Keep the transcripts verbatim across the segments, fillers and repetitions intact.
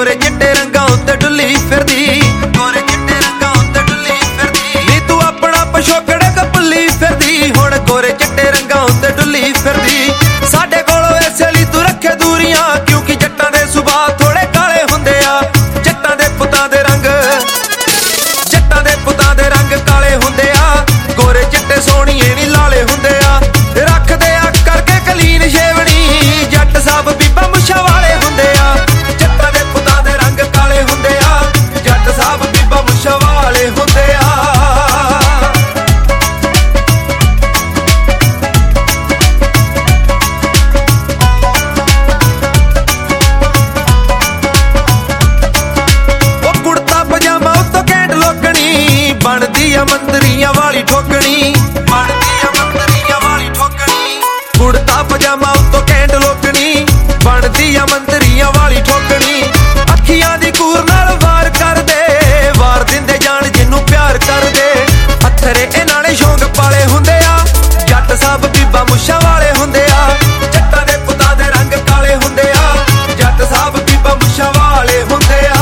गोरे चिट्टे रंगां उत्ते डुल्ली फिरदी, गोरे चिट्टे रंगां उत्ते डुल्ली फिरदी। नी तू अपना पछोकड़ कपली फिरदी, हुण गोरे चिट्टे रंगां उत्ते डुल्ली फिरदी। साडे कोलों इसे लई तू रखे दूरियां, क्योंकि जट्टां दे सुभाऽ थोड़े काले हुंदे आ। जट्टां दे पुत्तां दे रंग, जट्टां दे पुत्तां दे रंग काले हुंदे आ। गोरे चिट्टे सोहणीए नी लाले हुंदे आ, रखदे आ करके कलीन शेवणी। जट सब बीबा मुछां वाले हुंदे आ, जट्टां दे पुत्तां दे रंग काले हुंदे आ। जट सब बीबा मुछां वाले हुंदे आ। बनदी आ मंदरियां वाली ठोकनी, बनदी आ मंदरियां वाली ठोकनी। कुड़ता पजामा उत्तों कैंट लोकनी, बनदी आ मंदरियां वाली ठोकनी। अखियां दी कूर नाल वार कर दे, वार दिंदे जान जिन्नू प्यार कर दे। हत्थरे इन्हां ने शौक पाले हुंदे आ, जट सब बीबा मुछां वाले हुंदे आ। जट्टां दे पुत्तां दे रंग काले हुंदे आ, जट सब बीबा मुछां वाले हुंदे आ।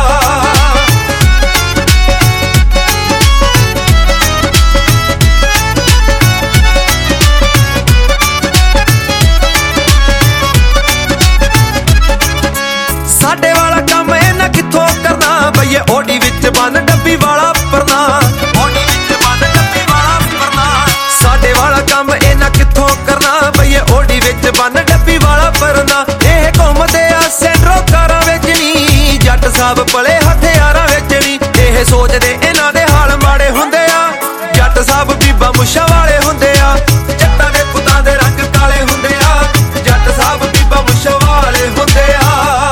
साडे वाला काम इन्हां कित्थों करना, बईए ओडी विच बन डब्बी वाला परना, ओडी विच बन डब्बी वाला परना। साडे वाला काम इन्हां कित्थों करना, बईए ओडी विच बन डब्बी वाला परना। इह घुमदे आ सेंट्रो कारां विच नी, जट साहब पले हथियारां विच नी। इह सोचदे इन्हां दे हाल माड़े हुंदे आ, जट साहब बीबा मुछां वाले हुंदे आ। जट्टां दे पुत्तां दे रंग काले हुंदे आ, जट साहब बीबा मुछां वाले हुंदे आ।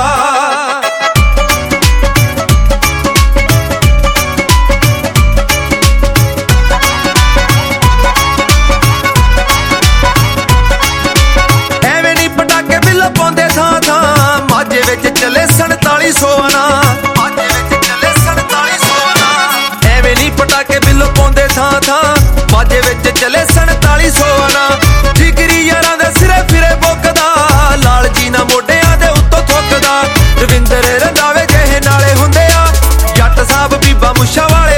चले सनताली सौ आना, माझे विच चले सनताली सौ आना। एवें नी पटाके बिल्लो पाउंदे थां थां, माझे विच चले सनताली सौ आना। जिगरी यारां दे सिरे फिरे बुकदा, लाल जी ना मोढियां दे उत्तों थुकदा। रविंदर रंधावे जिहे नाले हुंदे आ, जट साहब बीबा मुछां वाले